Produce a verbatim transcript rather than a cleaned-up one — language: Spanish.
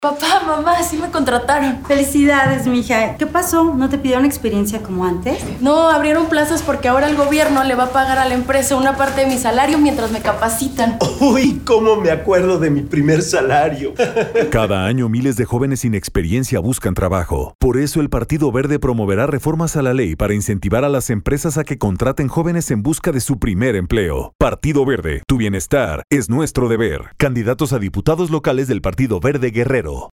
Papá, mamá, sí me contrataron. Felicidades, mija. ¿Qué pasó? ¿No te pidieron experiencia como antes? No, abrieron plazas porque ahora el gobierno le va a pagar a la empresa una parte de mi salario mientras me capacitan. Uy, cómo me acuerdo de mi primer salario. Cada año miles de jóvenes sin experiencia buscan trabajo. Por eso el Partido Verde promoverá reformas a la ley para incentivar a las empresas a que contraten jóvenes en busca de su primer empleo. Partido Verde, tu bienestar es nuestro deber. Candidatos a diputados locales del Partido Verde Guerrero.